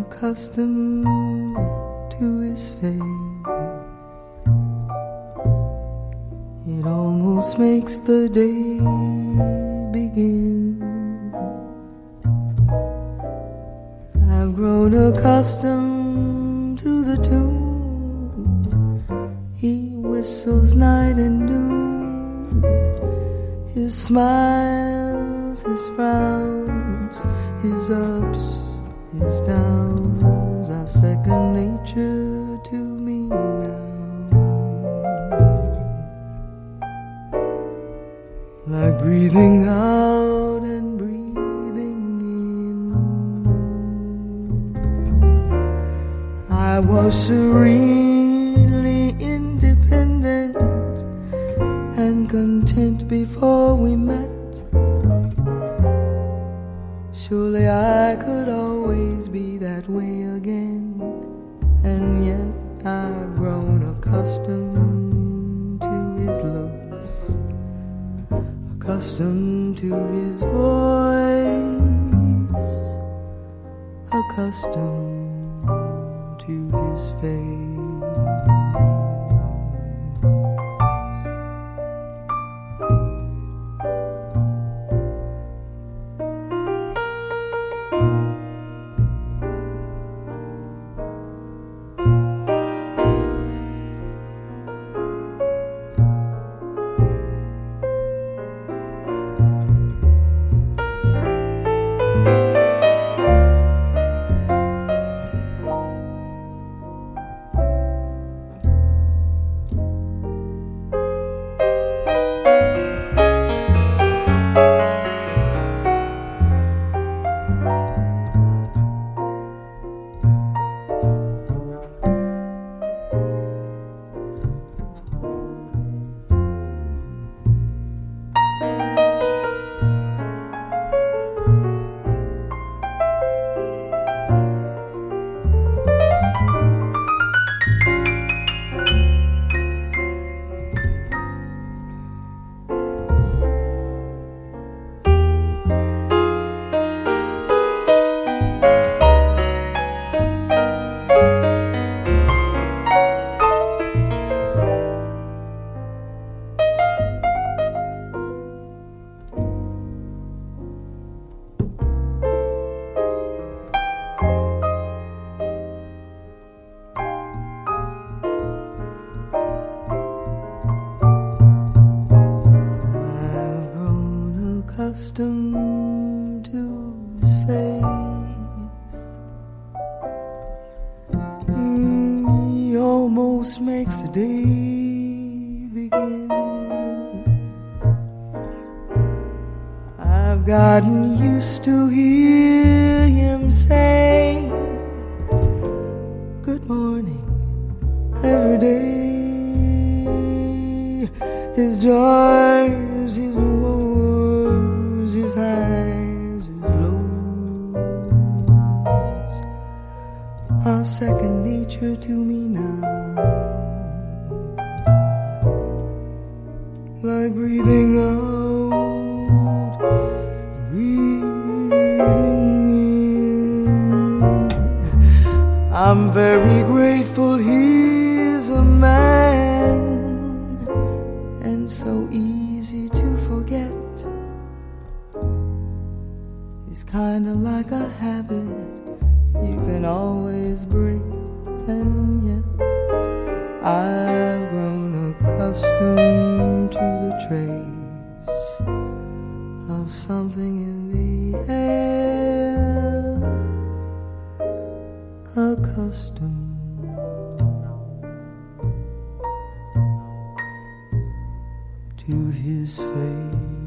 accustomed to his face. It almost makes the day begin. I've grown accustomed to the tune he whistles night and noon. His smiles, his frowns, his ups, his downs are second nature to me now. Like breathing out and breathing in. I was serenely independent and content before we met. Surely I could always be that way again. And yet I've grown accustomed to his looks, accustomed to his voice, accustomed to his face. Accustomed to his face. He almost makes the day begin. I've gotten used to hear him say good morning every day. His joys, his woes, his highs, his lows are second nature to me now. Like breathing out, breathing in. I'm very grateful he's a man, and so easy to forget. It's kinda like a habit you can always break, and yet I've grown accustomed to the trace of something in the air, accustomed to his face.